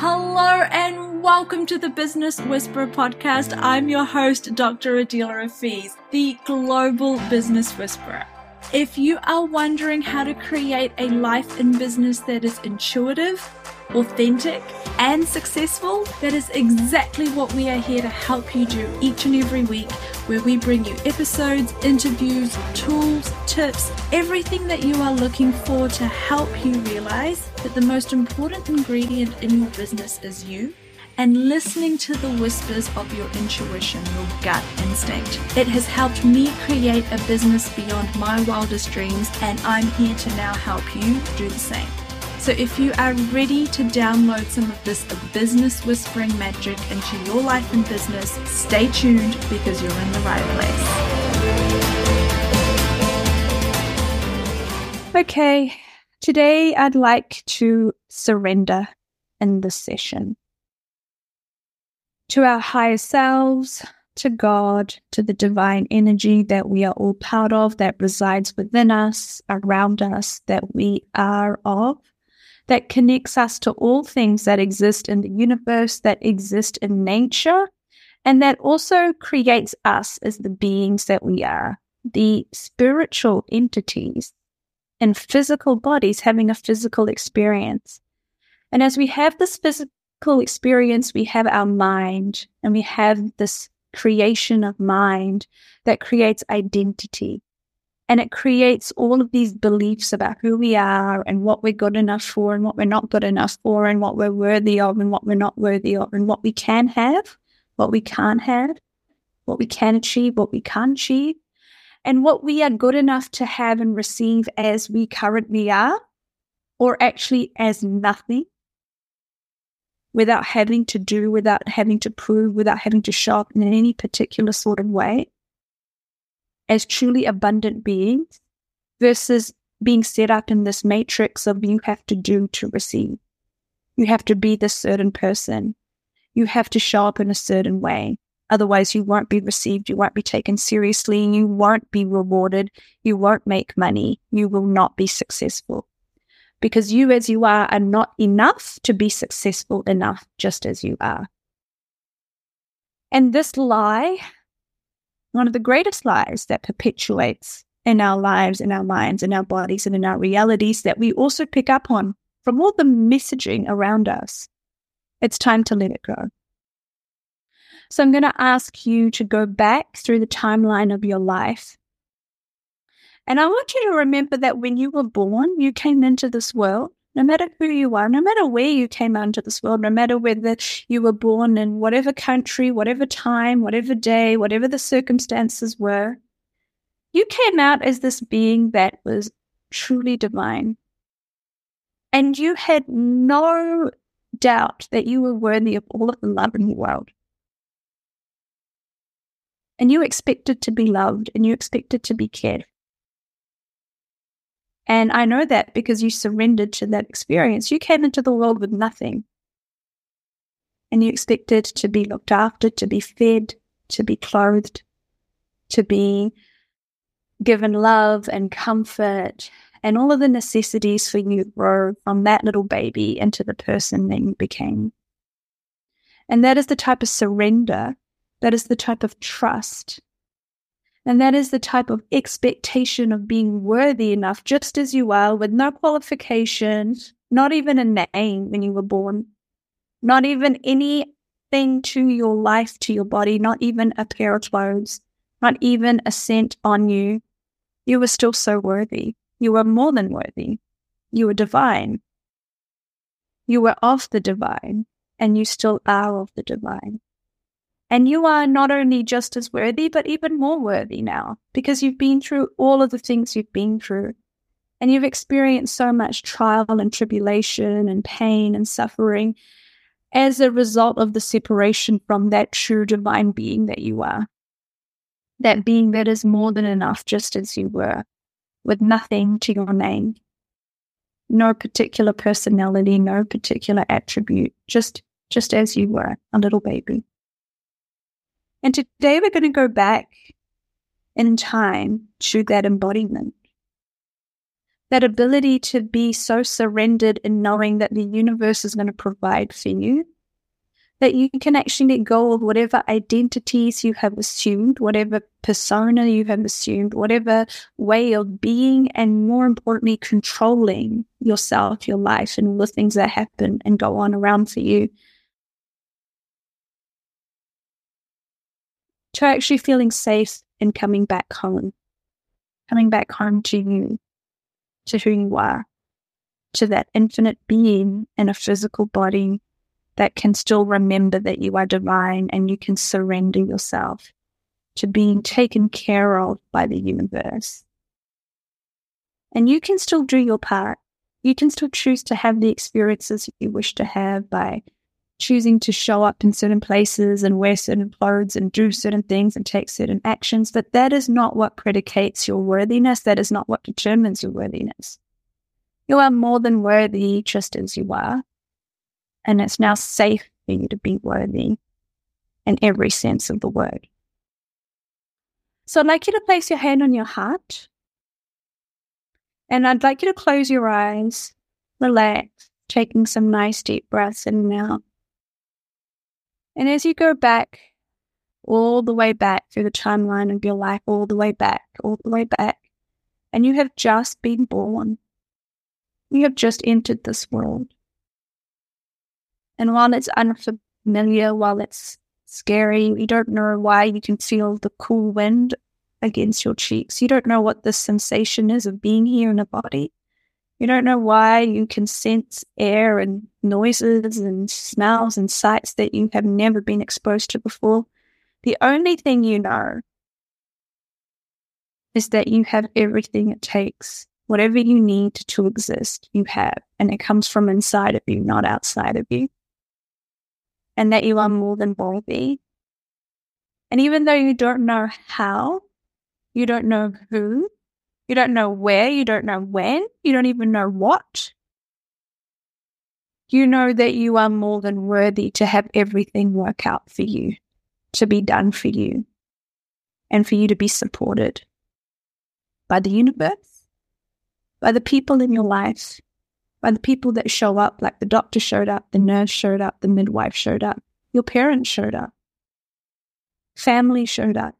Hello and welcome to the Business Whisperer podcast. I'm your host, Dr. Adila Rafiz, the Global Business Whisperer. If you are wondering how to create a life in business that is intuitive, authentic, and successful, that is exactly what we are here to help you do each and every week, where we bring you episodes, interviews, tools, tips, everything that you are looking for to help you realize that the most important ingredient in your business is you, and listening to the whispers of your intuition, your gut instinct. It has helped me create a business beyond my wildest dreams, and I'm here to now help you do the same. So if you are ready to download some of this business whispering magic into your life and business, stay tuned because you're in the right place. Okay, today I'd like to surrender in this session to our higher selves, to God, to the divine energy that we are all part of, that resides within us, around us, that we are of, that connects us to all things that exist in the universe, that exist in nature, and that also creates us as the beings that we are, the spiritual entities in physical bodies having a physical experience. And as we have this physical experience, we have our mind, and we have this creation of mind that creates identity. And it creates all of these beliefs about who we are and what we're good enough for and what we're not good enough for and what we're worthy of and what we're not worthy of and what we can have, what we can't have, what we can achieve, what we can't achieve, and what we are good enough to have and receive as we currently are, or actually as nothing, without having to do, without having to prove, without having to show up in any particular sort of way, as truly abundant beings, versus being set up in this matrix of you have to do to receive. You have to be this certain person. You have to show up in a certain way. Otherwise, you won't be received. You won't be taken seriously. You won't be rewarded. You won't make money. You will not be successful. Because you as you are not enough to be successful enough just as you are. And this lie, one of the greatest lies that perpetuates in our lives, in our minds, in our bodies, and in our realities that we also pick up on from all the messaging around us. It's time to let it go. So I'm going to ask you to go back through the timeline of your life. And I want you to remember that when you were born, you came into this world, no matter who you are, no matter where you came into this world, no matter whether you were born in whatever country, whatever time, whatever day, whatever the circumstances were, you came out as this being that was truly divine. And you had no doubt that you were worthy of all of the love in the world. And you expected to be loved, and you expected to be cared. And I know that because you surrendered to that experience. You came into the world with nothing. And you expected to be looked after, to be fed, to be clothed, to be given love and comfort, and all of the necessities for you to grow from that little baby into the person that you became. And that is the type of surrender, that is the type of trust, and that is the type of expectation of being worthy enough just as you are, with no qualifications, not even a name when you were born, not even anything to your life, to your body, not even a pair of clothes, not even a cent on you. You were still so worthy. You were more than worthy. You were divine. You were of the divine, and you still are of the divine. And you are not only just as worthy, but even more worthy now, because you've been through all of the things you've been through. And you've experienced so much trial and tribulation and pain and suffering as a result of the separation from that true divine being that you are. That being that is more than enough just as you were, with nothing to your name. No particular personality, no particular attribute, just as you were, a little baby. And today we're going to go back in time to that embodiment. that ability to be so surrendered in knowing that the universe is going to provide for you, that you can actually let go of whatever identities you have assumed, whatever persona you have assumed, whatever way of being, and more importantly, controlling yourself, your life, and all the things that happen and go on around for you, to actually feeling safe and coming back home to you, to who you are, to that infinite being in a physical body that can still remember that you are divine, and you can surrender yourself to being taken care of by the universe. And you can still do your part. You can still choose to have the experiences you wish to have by choosing to show up in certain places and wear certain clothes and do certain things and take certain actions. But that is not what predicates your worthiness. That is not what determines your worthiness. You are more than worthy just as you are. And it's now safe for you to be worthy in every sense of the word. So I'd like you to place your hand on your heart. And I'd like you to close your eyes, relax, taking some nice deep breaths in and out. And as you go back, all the way back through the timeline of your life, all the way back, and you have just been born. You have just entered this world. And while it's unfamiliar, while it's scary, you don't know why you can feel the cool wind against your cheeks. You don't know what the sensation is of being here in a body. You don't know why you can sense air and noises and smells and sights that you have never been exposed to before. The only thing you know is that you have everything it takes. Whatever you need to exist, you have. And it comes from inside of you, not outside of you. And that you are more than worthy. And even though you don't know how, you don't know who, you don't know where, you don't know when, you don't even know what, you know that you are more than worthy to have everything work out for you, to be done for you, and for you to be supported by the universe, by the people in your life, by the people that show up, like the doctor showed up, the nurse showed up, the midwife showed up, your parents showed up, family showed up.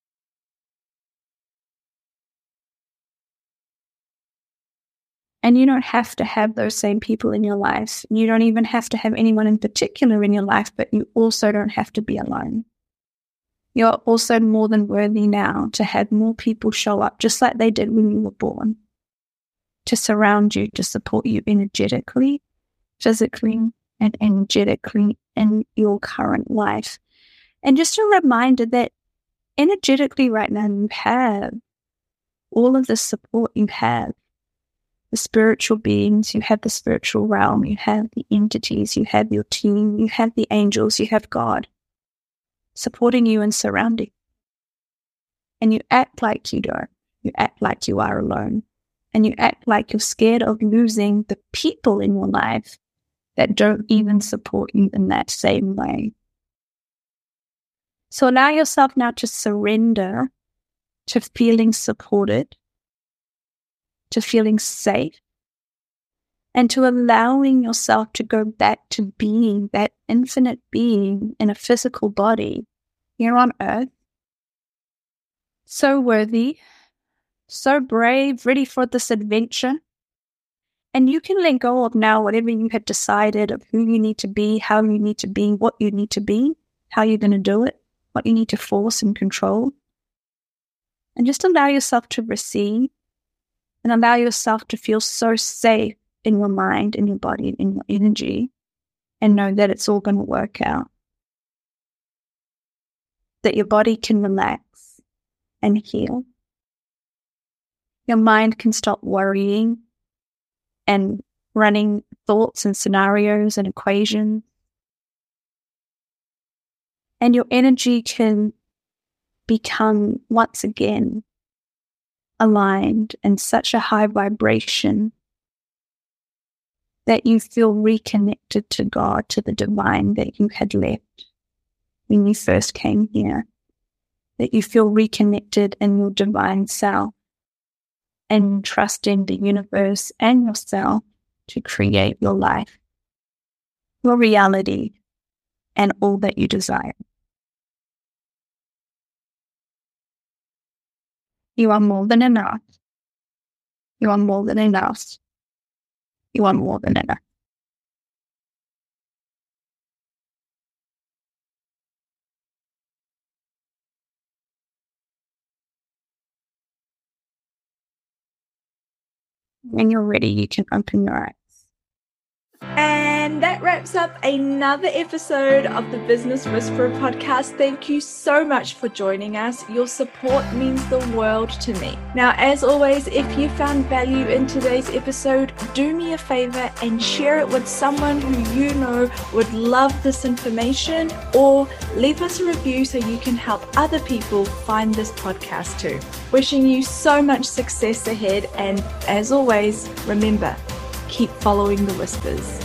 And you don't have to have those same people in your life. You don't even have to have anyone in particular in your life, but you also don't have to be alone. You're also more than worthy now to have more people show up just like they did when you were born, to surround you, to support you energetically, physically, and energetically in your current life. And just a reminder that energetically right now you have all of the support. You have the spiritual beings, you have the spiritual realm, you have the entities, you have your team, you have the angels, you have God supporting you and surrounding. And you act like you don't. You act like you are alone. And you act like you're scared of losing the people in your life that don't even support you in that same way. So allow yourself now to surrender to feeling supported, to feeling safe, and to allowing yourself to go back to being that infinite being in a physical body here on earth. So worthy, so brave, ready for this adventure. And you can let go of now whatever you had decided of who you need to be, how you need to be, what you need to be, how you're going to do it, what you need to force and control. And just allow yourself to receive and allow yourself to feel so safe in your mind, in your body, in your energy, and know that it's all going to work out. That your body can relax and heal. Your mind can stop worrying and running thoughts and scenarios and equations. And your energy can become once again aligned in such a high vibration that you feel reconnected to God, to the divine that you had left when you first came here. That you feel reconnected in your divine self. and trusting the universe and yourself to create your life, your reality, and all that you desire. You are more than enough. You are more than enough. You are more than enough. When you're ready, you can open your eyes. And that wraps up another episode of the Business Whisperer podcast. Thank you so much for joining us. Your support means the world to me. Now, as always, if you found value in today's episode, do me a favor and share it with someone who you know would love this information, or leave us a review so you can help other people find this podcast too. Wishing you so much success ahead, and as always, remember, keep following the whispers.